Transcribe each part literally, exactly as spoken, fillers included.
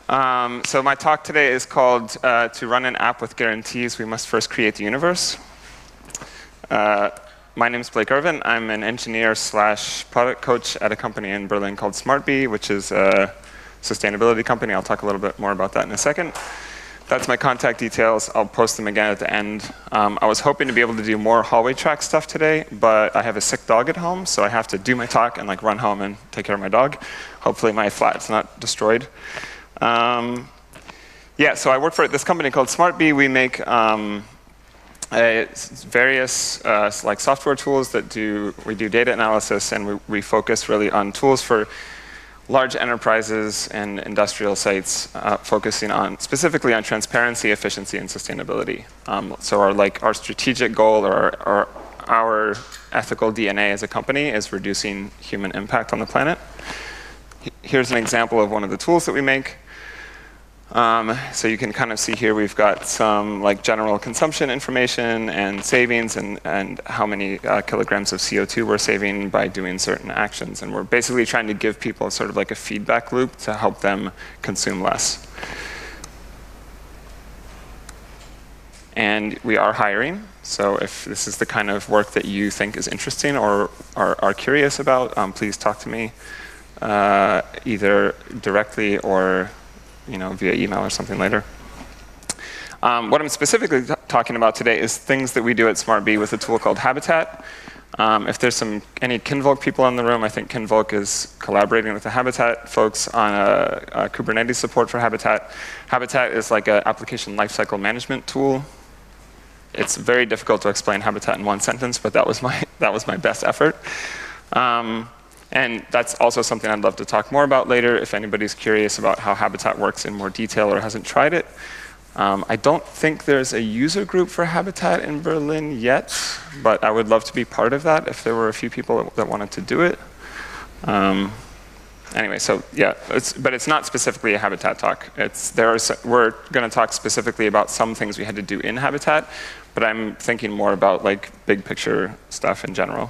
Um, so my talk today is called uh, To Run an App with Guarantees, We Must First Create the Universe. Uh, my name is Blake Irvin. I'm an engineer slash product coach at a company in Berlin called SmartBee, which is a sustainability company. I'll talk a little bit more about that in a second. That's my contact details. I'll post them again at the end. Um, I was hoping to be able to do more hallway track stuff today, but I have a sick dog at home, so I have to do my talk and like run home and take care of my dog. Hopefully my flat's not destroyed. Um, yeah, so I work for this company called SmartBee. We make um, uh, various uh, like software tools that do, we do data analysis, and we, we focus really on tools for large enterprises and industrial sites, uh, focusing on specifically on transparency, efficiency, and sustainability. Um, so our like our strategic goal or our, our ethical D N A as a company is reducing human impact on the planet. Here's an example of one of the tools that we make. Um, so you can kind of see here we've got some like general consumption information and savings and, and how many uh, kilograms of C O two we're saving by doing certain actions. And we're basically trying to give people sort of like a feedback loop to help them consume less. And we are hiring. So if this is the kind of work that you think is interesting or are, are curious about, um, please talk to me uh, either directly or you know, via email or something later. Um, what I'm specifically talking about today is things that we do at SmartBee with a tool called Habitat. Um, if there's some any Kinvolk people in the room, I think Kinvolk is collaborating with the Habitat folks on a, a Kubernetes support for Habitat. Habitat is like an application lifecycle management tool. It's very difficult to explain Habitat in one sentence, but that was my that was my best effort. Um, And that's also something I'd love to talk more about later if anybody's curious about how Habitat works in more detail or hasn't tried it. Um, I don't think there's a user group for Habitat in Berlin yet, but I would love to be part of that if there were a few people that wanted to do it. Um, anyway, so yeah, it's, but it's not specifically a Habitat talk. It's, there are, we're going to talk specifically about some things we had to do in Habitat, but I'm thinking more about like big picture stuff in general.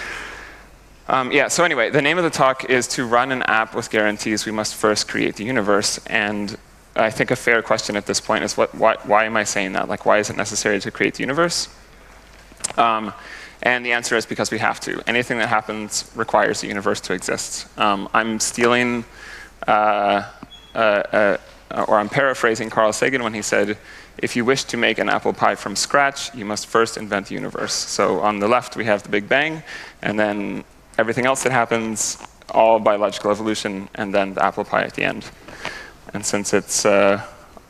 Um, yeah, so anyway, the name of the talk is To Run an App with Guarantees, We Must First Create the Universe. And I think a fair question at this point is, what, why, why am I saying that? Like, why is it necessary to create the universe? Um, and the answer is because we have to. Anything that happens requires the universe to exist. Um, I'm stealing, uh, uh, uh, or I'm paraphrasing Carl Sagan when he said, if you wish to make an apple pie from scratch, you must first invent the universe. So on the left, we have the Big Bang, and then everything else that happens, all biological evolution, and then the apple pie at the end. And since it's uh,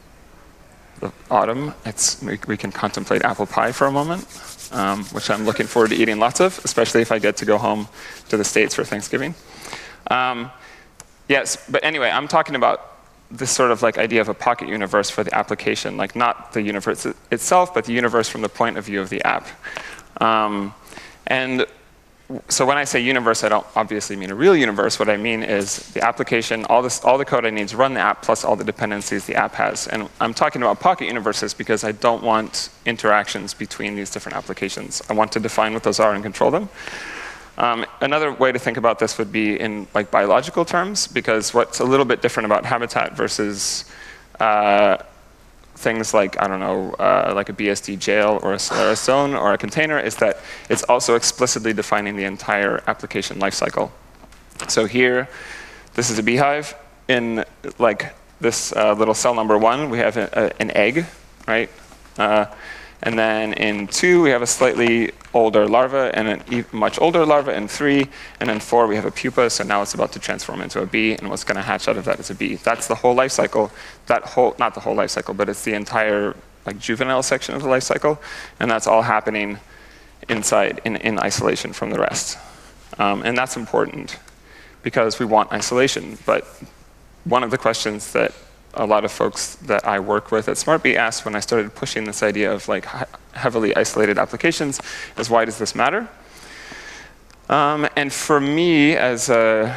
the autumn, it's, we, we can contemplate apple pie for a moment, um, which I'm looking forward to eating lots of, especially if I get to go home to the States for Thanksgiving. Um, yes, but anyway, I'm talking about this sort of like idea of a pocket universe for the application, like not the universe itself, but the universe from the point of view of the app. Um, and So when I say universe, I don't obviously mean a real universe. What I mean is the application, all, this, all the code I need to run the app, plus all the dependencies the app has. And I'm talking about pocket universes because I don't want interactions between these different applications. I want to define what those are and control them. Um, another way to think about this would be in like biological terms, because what's a little bit different about Habitat versus uh, things like, I don't know, uh, like a B S D jail or a Solaris zone or a container is that it's also explicitly defining the entire application lifecycle. So here, this is a beehive. In like this uh, little cell number one, we have a, a, an egg, right? Uh, and then in two, we have a slightly older larva and a much older larva in three. And then four, we have a pupa. So now it's about to transform into a bee. And what's going to hatch out of that is a bee. That's the whole life cycle. That whole, not the whole life cycle, but it's the entire like juvenile section of the life cycle. And that's all happening inside, in, in isolation from the rest. Um, and that's important because we want isolation. But one of the questions that a lot of folks that I work with at SmartBee asked when I started pushing this idea of like heavily isolated applications is, why does this matter? Um, and for me, as a,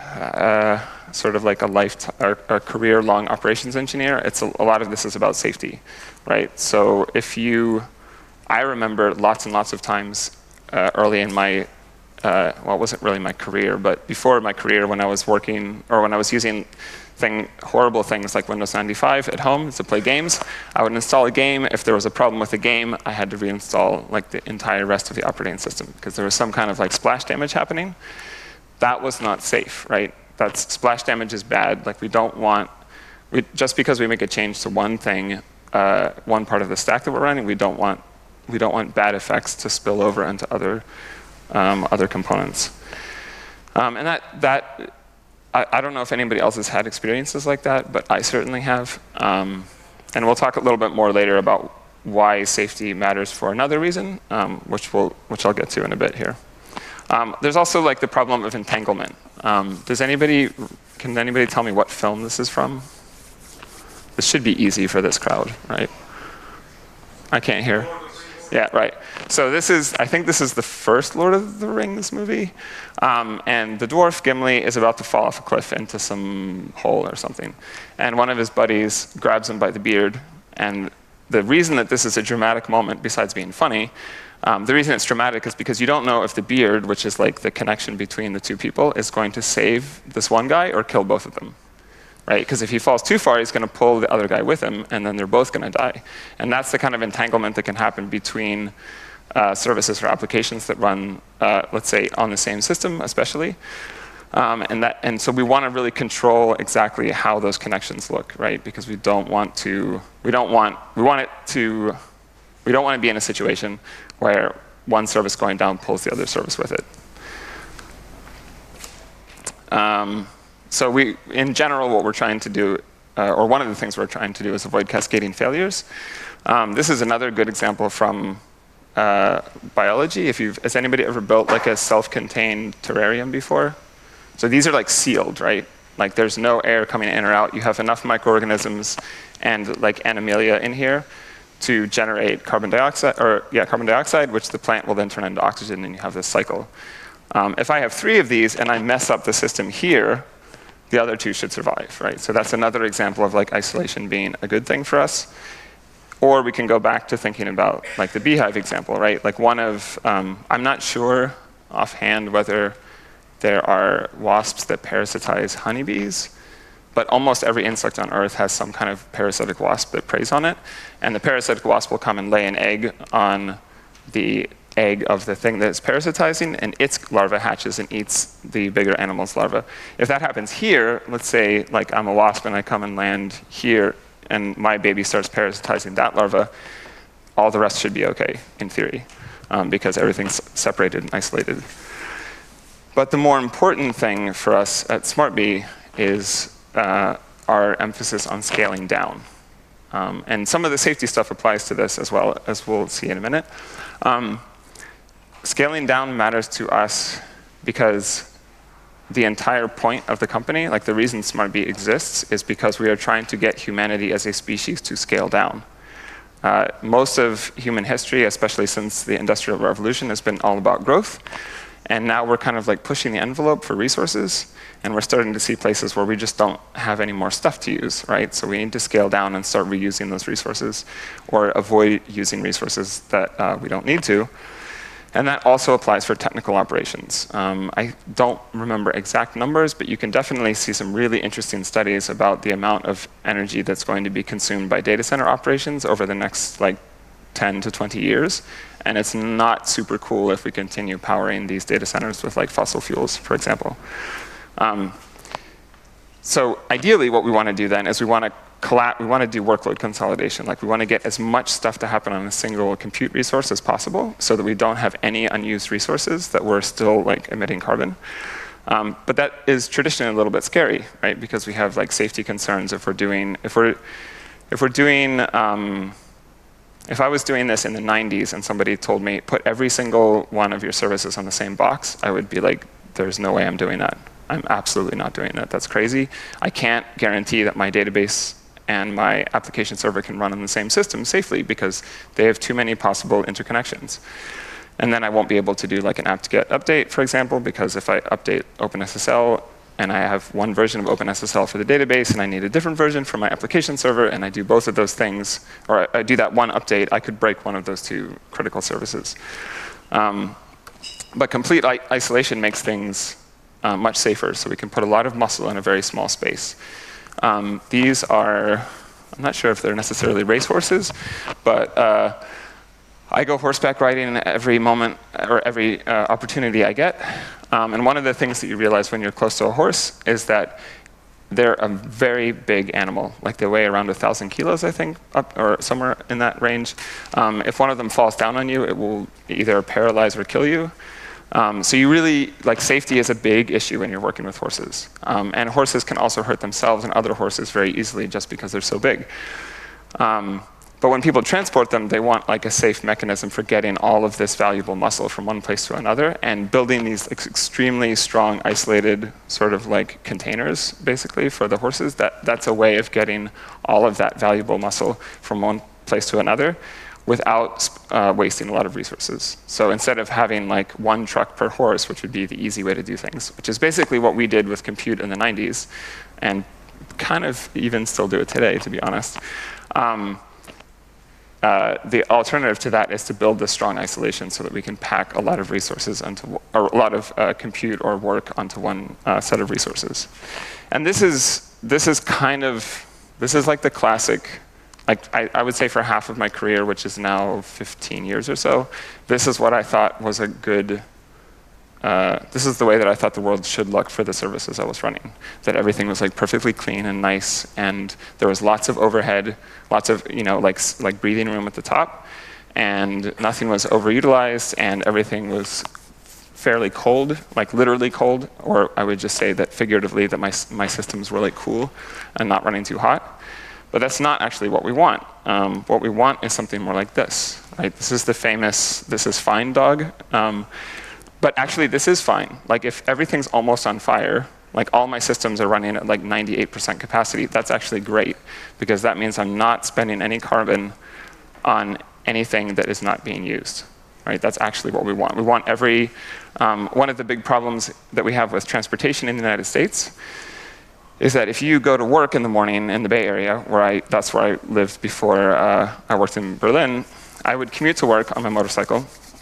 a sort of like a life or a career-long operations engineer, it's a, a lot of this is about safety, right? So if you, I remember lots and lots of times uh, early in my uh, well, it wasn't really my career, but before my career when I was working, or when I was using thing, horrible things like Windows ninety-five at home to play games. I would install a game. If there was a problem with the game, I had to reinstall like the entire rest of the operating system because there was some kind of like splash damage happening. That was not safe, right? That's splash damage is bad. Like we don't want, we, just because we make a change to one thing, uh, one part of the stack that we're running, we don't want we don't want bad effects to spill over into other um, other components. Um, and that that I, I don't know if anybody else has had experiences like that, but I certainly have. Um, and we'll talk a little bit more later about why safety matters for another reason, um, which we'll which I'll get to in a bit here. Um, there's also like the problem of entanglement. Um, does anybody, can anybody tell me what film this is from? This should be easy for this crowd, right? I can't hear. Yeah, right. So this is, I think this is the first Lord of the Rings movie. Um, and the dwarf, Gimli, is about to fall off a cliff into some hole or something. And one of his buddies grabs him by the beard. And the reason that this is a dramatic moment, besides being funny, Um, the reason it's dramatic is because you don't know if the beard, which is like the connection between the two people, is going to save this one guy or kill both of them, right? Because if he falls too far, he's going to pull the other guy with him, and then they're both going to die. And that's the kind of entanglement that can happen between uh, services or applications that run, uh, let's say, on the same system, especially. Um, and that, and so we want to really control exactly how those connections look, right? Because we don't want to, we don't want, we want it to. We don't want to be in a situation where one service going down pulls the other service with it. Um, so we, in general, what we're trying to do, uh, or one of the things we're trying to do is avoid cascading failures. Um, this is another good example from uh, biology. If you've, has anybody ever built like a self-contained terrarium before? So these are like sealed, right? Like there's no air coming in or out. You have enough microorganisms and like animalia in here to generate carbon dioxide, or yeah, carbon dioxide, which the plant will then turn into oxygen, and you have this cycle. Um, if I have three of these and I mess up the system here, the other two should survive, right? So that's another example of like isolation being a good thing for us. Or we can go back to thinking about like the beehive example, right? Like one of, um, I'm not sure offhand whether there are wasps that parasitize honeybees, but almost every insect on Earth has some kind of parasitic wasp that preys on it. And the parasitic wasp will come and lay an egg on the egg of the thing that it's parasitizing, and its larva hatches and eats the bigger animal's larva. If that happens here, let's say like I'm a wasp and I come and land here, and my baby starts parasitizing that larva, all the rest should be okay, in theory, um, because everything's separated and isolated. But the more important thing for us at SmartBee is Uh, our emphasis on scaling down. Um, and some of the safety stuff applies to this as well, as we'll see in a minute. Um, scaling down matters to us because the entire point of the company, like the reason SmartBee exists, is because we are trying to get humanity as a species to scale down. Uh, most of human history, especially since the Industrial Revolution, has been all about growth. And now we're kind of like pushing the envelope for resources, and we're starting to see places where we just don't have any more stuff to use, right? So we need to scale down and start reusing those resources, or avoid using resources that uh, we don't need to. And that also applies for technical operations. Um, I don't remember exact numbers, but you can definitely see some really interesting studies about the amount of energy that's going to be consumed by data center operations over the next like ten to twenty years. And it's not super cool if we continue powering these data centers with like fossil fuels, for example. Um, so ideally what we want to do then is we want to collapse, we want to do workload consolidation. Like we want to get as much stuff to happen on a single compute resource as possible so that we don't have any unused resources that we're still like emitting carbon. Um, but that is traditionally a little bit scary, right? Because we have like safety concerns if we're doing, if we're, if we're doing, um, if I was doing this in the nineties and somebody told me, put every single one of your services on the same box, I would be like, there's no way I'm doing that. I'm absolutely not doing that. That's crazy. I can't guarantee that my database and my application server can run on the same system safely because they have too many possible interconnections. And then I won't be able to do like an apt-get update, for example, because if I update OpenSSL, and I have one version of OpenSSL for the database, and I need a different version for my application server, and I do both of those things, or I do that one update, I could break one of those two critical services. Um, but complete I isolation makes things uh, much safer, so we can put a lot of muscle in a very small space. Um, these are, I'm not sure if they're necessarily racehorses, but uh, I go horseback riding every moment or every uh, opportunity I get. Um, and one of the things that you realize when you're close to a horse is that they're a very big animal. Like they weigh around a thousand kilos, I think, up, or somewhere in that range. Um, if one of them falls down on you, it will either paralyze or kill you. Um, so you really, like safety is a big issue when you're working with horses. Um, and horses can also hurt themselves and other horses very easily just because they're so big. Um, But when people transport them, they want like a safe mechanism for getting all of this valuable muscle from one place to another, and building these ex extremely strong, isolated sort of like containers, basically, for the horses. That, that's a way of getting all of that valuable muscle from one place to another without uh, wasting a lot of resources. So instead of having like one truck per horse, which would be the easy way to do things, which is basically what we did with compute in the nineties, and kind of even still do it today, to be honest. Um, Uh, the alternative to that is to build this strong isolation so that we can pack a lot of resources onto, or a lot of uh, compute or work onto one uh, set of resources. And this is, this is kind of, this is like the classic, like I, I would say for half of my career, which is now fifteen years or so, this is what I thought was a good, uh, this is the way that I thought the world should look for the services I was running. That everything was like perfectly clean and nice, and there was lots of overhead, lots of, you know, like, like breathing room at the top, and nothing was overutilized, and everything was fairly cold, like literally cold, or I would just say that figuratively that my, my systems were like cool and not running too hot. But that's not actually what we want. Um, what we want is something more like this, right? This is the famous, this is fine dog. Um, But actually, this is fine. Like, if everything's almost on fire, like all my systems are running at like ninety-eight percent capacity, that's actually great, because that means I'm not spending any carbon on anything that is not being used, right? That's actually what we want. We want every, um, one of the big problems that we have with transportation in the United States is that if you go to work in the morning in the Bay Area, where I, that's where I lived before uh, I worked in Berlin, I would commute to work on my motorcycle.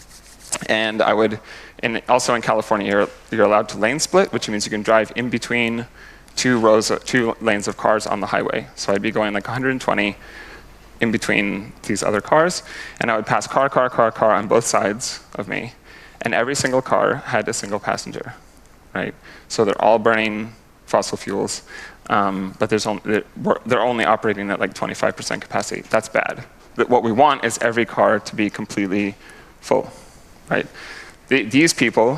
And I would, and also in California, you're, you're allowed to lane split, which means you can drive in between two rows, of, two lanes of cars on the highway. So I'd be going like one hundred twenty in between these other cars, and I would pass car, car, car, car on both sides of me, and every single car had a single passenger, right? So they're all burning fossil fuels, um, but there's only, they're, they're only operating at like twenty-five percent capacity. That's bad. But what we want is every car to be completely full. Right? The, these people,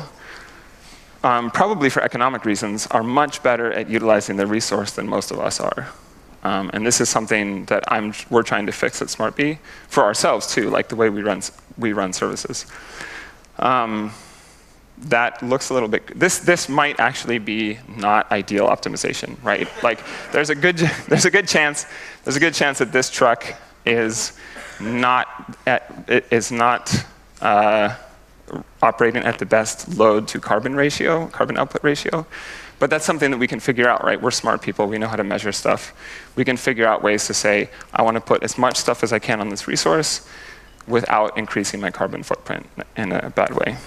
um, probably for economic reasons, are much better at utilizing the resource than most of us are. Um, and this is something that I'm, we're trying to fix at SmartBee for ourselves too, like the way we run, we run services. Um, that looks a little bit, this, this might actually be not ideal optimization, right? Like there's a good, there's a good chance, there's a good chance that this truck is not, at, is not, uh, operating at the best load to carbon ratio, carbon output ratio. But that's something that we can figure out, right? We're smart people, we know how to measure stuff. We can figure out ways to say, I want to put as much stuff as I can on this resource without increasing my carbon footprint in a bad way.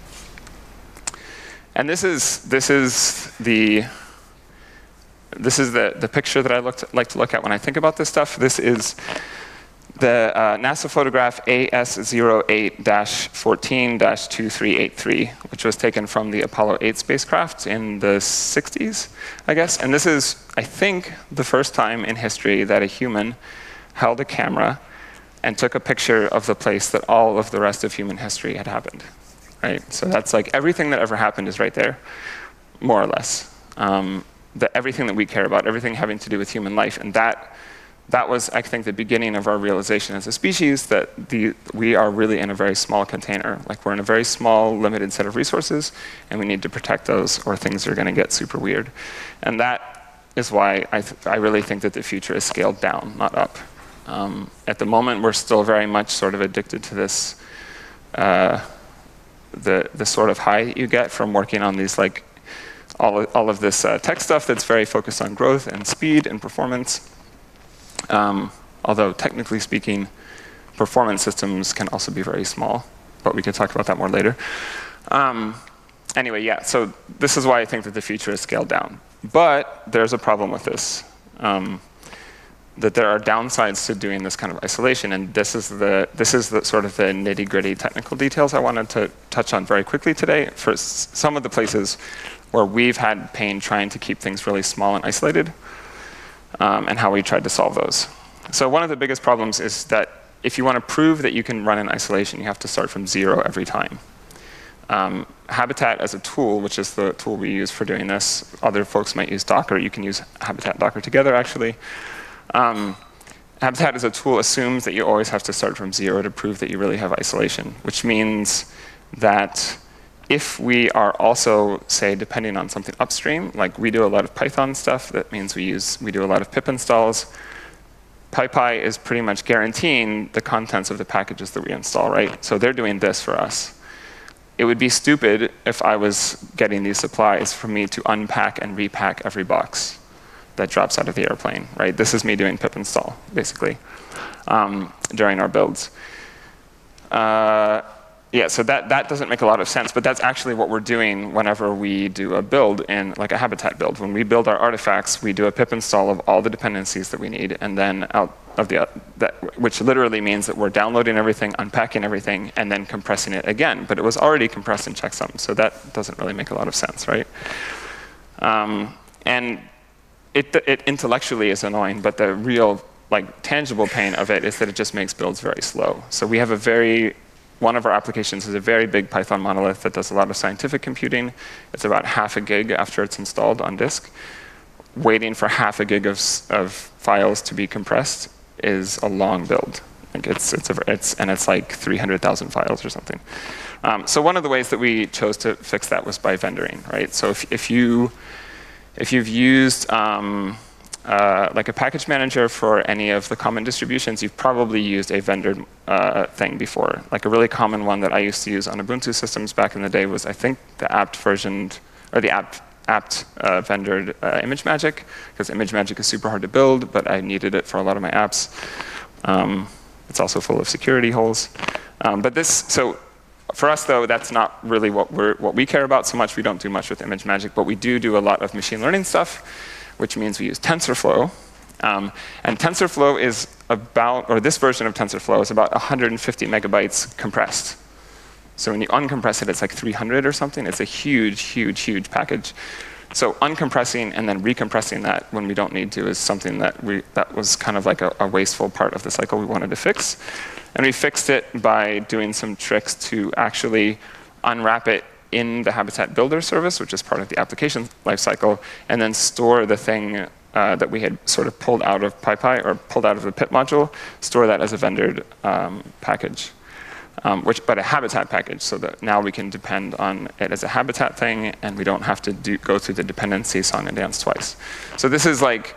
And this is, this is the, this is the, the picture that I look to, like to look at when I think about this stuff. This is the uh, NASA photograph A S zero eight dash fourteen dash two three eight three, which was taken from the Apollo eight spacecraft in the sixties, I guess. And this is, I think, the first time in history that a human held a camera and took a picture of the place that all of the rest of human history had happened, right? So that's like everything that ever happened is right there, more or less. Um, the, everything that we care about, everything having to do with human life, and that That was, I think, the beginning of our realization as a species that the, we are really in a very small container. Like we're in a very small, limited set of resources, and we need to protect those or things are going to get super weird. And that is why I, th I really think that the future is scaled down, not up. Um, at the moment, we're still very much sort of addicted to this, uh, the, the sort of high that you get from working on these, like, all of, all of this uh, tech stuff that's very focused on growth and speed and performance. Um, although technically speaking, performance systems can also be very small, but we can talk about that more later. Um, anyway, yeah, so this is why I think that the future is scaled down. But there's a problem with this. um, that there are downsides to doing this kind of isolation, and this is the this is the sort of the nitty-gritty technical details I wanted to touch on very quickly today. For s some of the places where we've had pain trying to keep things really small and isolated, um, and how we tried to solve those. So one of the biggest problems is that if you want to prove that you can run in isolation, you have to start from zero every time. Um, Habitat as a tool, which is the tool we use for doing this, other folks might use Docker. You can use Habitat and Docker together, actually. Um, Habitat as a tool assumes that you always have to start from zero to prove that you really have isolation, which means that if we are also, say, depending on something upstream, like we do a lot of Python stuff, that means we use we do a lot of pip installs. PyPy is pretty much guaranteeing the contents of the packages that we install, right? So they're doing this for us. It would be stupid if I was getting these supplies for me to unpack and repack every box that drops out of the airplane, right? This is me doing pip install, basically, um, during our builds. Uh, yeah, so that, that doesn't make a lot of sense, but that's actually what we're doing whenever we do a build in, like a Habitat build. When we build our artifacts, we do a pip install of all the dependencies that we need, and then out of the, uh, that, which literally means that we're downloading everything, unpacking everything, and then compressing it again. But it was already compressed in checksum, so that doesn't really make a lot of sense, right? Um, and it, it intellectually is annoying, but the real, like, tangible pain of it is that it just makes builds very slow. So we have a very One of our applications is a very big Python monolith that does a lot of scientific computing. It's about half a gig after it's installed on disk. Waiting for half a gig of, of files to be compressed is a long build. Like it's, it's, a, it's, and it's like three hundred thousand files or something. Um, so one of the ways that we chose to fix that was by vendoring, right? So if, if, you, if you've used um, Uh, like a package manager for any of the common distributions, you've probably used a vendored uh, thing before. Like a really common one that I used to use on Ubuntu systems back in the day was, I think, the apt versioned, or the apt, apt uh, vendored uh, ImageMagick, because ImageMagick is super hard to build, but I needed it for a lot of my apps. Um, it's also full of security holes. Um, but this, so for us though, that's not really what, we're, what we care about so much. We don't do much with ImageMagick, but we do do a lot of machine learning stuff, which means we use TensorFlow. Um, and TensorFlow is about, or this version of TensorFlow is about one hundred fifty megabytes compressed. So when you uncompress it, it's like three hundred or something. It's a huge, huge, huge package. So uncompressing and then recompressing that when we don't need to is something that we that was kind of like a, a wasteful part of the cycle we wanted to fix. And we fixed it by doing some tricks to actually unwrap it in the Habitat Builder service, which is part of the application lifecycle, and then store the thing uh, that we had sort of pulled out of PyPy or pulled out of the pip module, store that as a vendored um, package, um, which, but a Habitat package, so that now we can depend on it as a Habitat thing, and we don't have to do, go through the dependency song and dance twice. So this is like,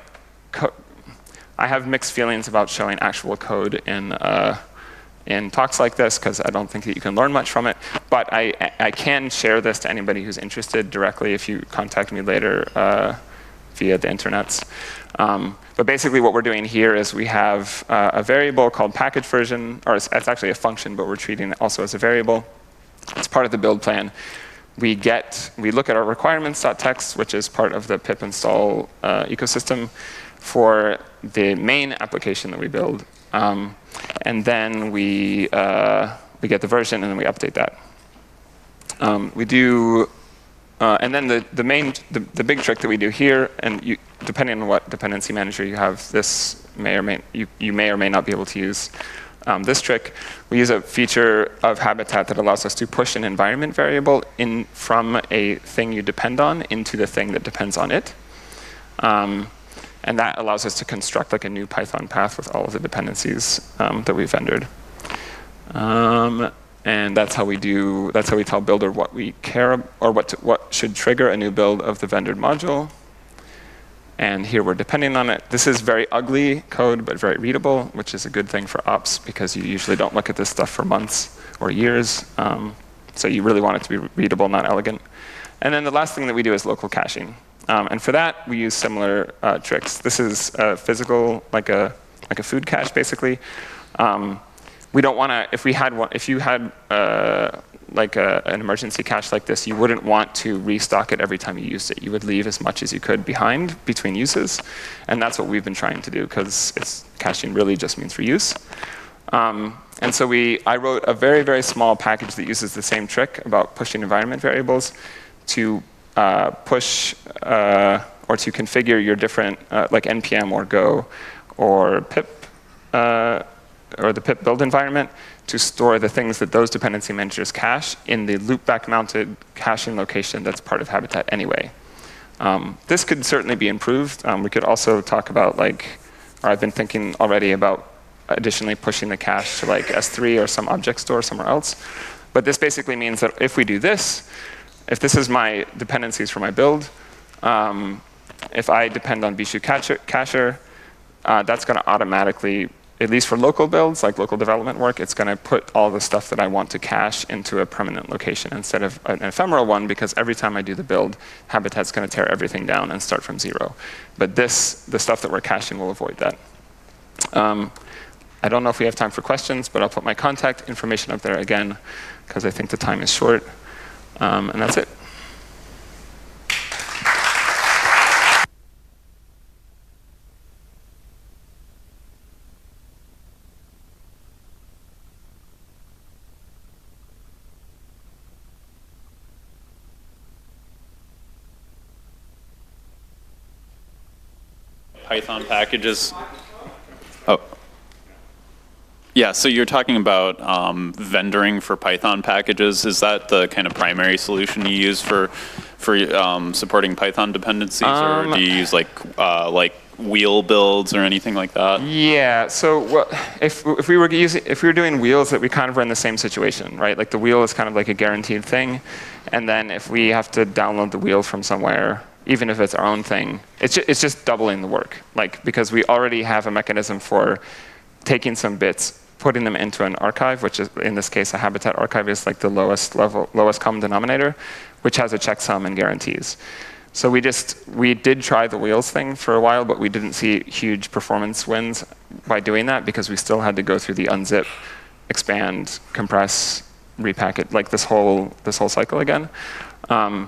I have mixed feelings about showing actual code in uh, in talks like this, because I don't think that you can learn much from it. But I, I can share this to anybody who's interested directly if you contact me later uh, via the internets. Um, but basically what we're doing here is we have uh, a variable called package version, or it's, it's actually a function, but we're treating it also as a variable. It's part of the build plan. We get, we look at our requirements.txt, which is part of the pip install uh, ecosystem for the main application that we build. Um, and then we, uh, we get the version, and then we update that. Um, we do, uh, and then the, the main, the, the big trick that we do here, and you, depending on what dependency manager you have, this may or may, you, you may or may not be able to use um, this trick. We use a feature of Habitat that allows us to push an environment variable in from a thing you depend on into the thing that depends on it. Um, And that allows us to construct like a new Python path with all of the dependencies um, that we've vendored. Um, and that's how we do. That's how we tell Builder what we care, or what to, what should trigger a new build of the vendored module. And here we're depending on it. This is very ugly code, but very readable, which is a good thing for ops, because you usually don't look at this stuff for months or years. Um, so you really want it to be readable, not elegant. And then the last thing that we do is local caching. Um, and for that, we use similar uh, tricks. This is uh, physical, like a, like a food cache, basically. Um, we don't want to, if we had one, if you had uh, like a, an emergency cache like this, you wouldn't want to restock it every time you used it. You would leave as much as you could behind between uses. And that's what we've been trying to do, because it's caching really just means reuse. Um, and so we, I wrote a very, very small package that uses the same trick about pushing environment variables to uh, push uh, or to configure your different, uh, like N P M or Go or pip, uh, or the pip build environment, to store the things that those dependency managers cache in the loopback mounted caching location that's part of Habitat anyway. Um, this could certainly be improved. Um, we could also talk about, like, or I've been thinking already about additionally pushing the cache to like S three or some object store somewhere else. But this basically means that if we do this, if this is my dependencies for my build, um, if I depend on Bishu cacher, cacher uh, that's going to automatically, at least for local builds, like local development work, it's going to put all the stuff that I want to cache into a permanent location instead of an ephemeral one, because every time I do the build, Habitat's going to tear everything down and start from zero. But this, the stuff that we're caching will avoid that. Um, I don't know if we have time for questions, but I'll put my contact information up there again, because I think the time is short. Um, and that's it. Python packages. Oh. Yeah, so you're talking about um, vendoring for Python packages. Is that the kind of primary solution you use for for um, supporting Python dependencies, Um, or do you use like uh, like wheel builds or anything like that? Yeah. So what, if if we were using if we were doing wheels, that we kind of were in the same situation, right? Like the wheel is kind of like a guaranteed thing, and then if we have to download the wheel from somewhere, even if it's our own thing, it's ju it's just doubling the work. Like, because we already have a mechanism for taking some bits, putting them into an archive, which is, in this case, a Habitat archive is like the lowest level, lowest common denominator, which has a checksum and guarantees. So we just, we did try the wheels thing for a while, but we didn't see huge performance wins by doing that, because we still had to go through the unzip, expand, compress, repacket, like this whole, this whole cycle again. Um,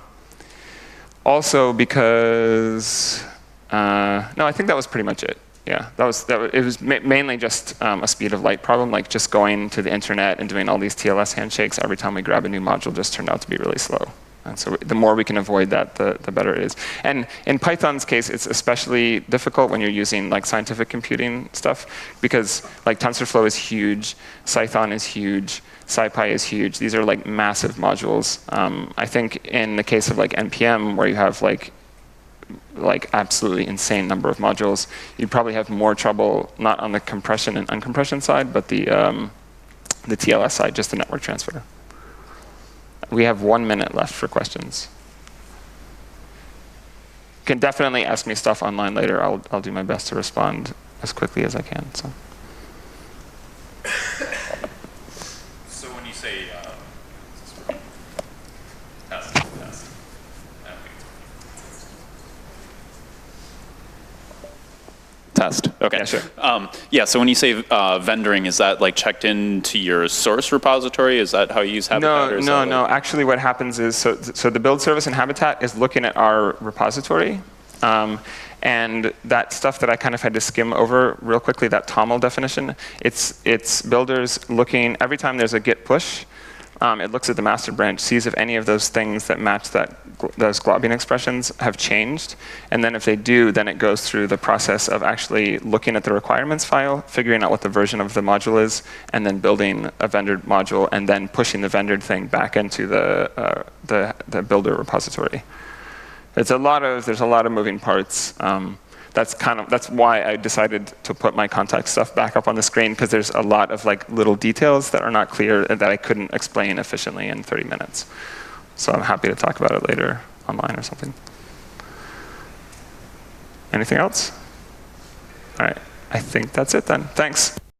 also because, uh, no, I think that was pretty much it. Yeah, that was, that was, it was ma mainly just um, a speed of light problem, like just going to the internet and doing all these T L S handshakes every time we grab a new module just turned out to be really slow. And so the more we can avoid that, the, the better it is. And in Python's case, it's especially difficult when you're using like scientific computing stuff, because like TensorFlow is huge, Cython is huge, SciPy is huge. These are like massive modules. Um, I think in the case of like N P M, where you have like like absolutely insane number of modules, you'd probably have more trouble not on the compression and uncompression side, but the um, the T L S side, just the network transfer. We have one minute left for questions. You can definitely ask me stuff online later. I'll I'll do my best to respond as quickly as I can. So. So when you say uh, test, test. Test. Okay. Yeah, sure. Um, yeah. So when you say uh, vendoring, is that like checked into your source repository? Is that how you use Habitat? No, or is no, that no. like Actually, what happens is, so so the build service in Habitat is looking at our repository, um, and that stuff that I kind of had to skim over real quickly, that TOML definition. It's it's builders looking every time there's a git push. Um, it looks at the master branch, sees if any of those things that match that those globbing expressions have changed, and then if they do, then it goes through the process of actually looking at the requirements file, figuring out what the version of the module is, and then building a vendored module, and then pushing the vendored thing back into the uh, the, the builder repository. It's a lot of there's a lot of moving parts. Um, That's kind of that's why I decided to put my contact stuff back up on the screen, because there's a lot of like little details that are not clear and that I couldn't explain efficiently in thirty minutes. So I'm happy to talk about it later online or something. Anything else? All right, I think that's it then. Thanks.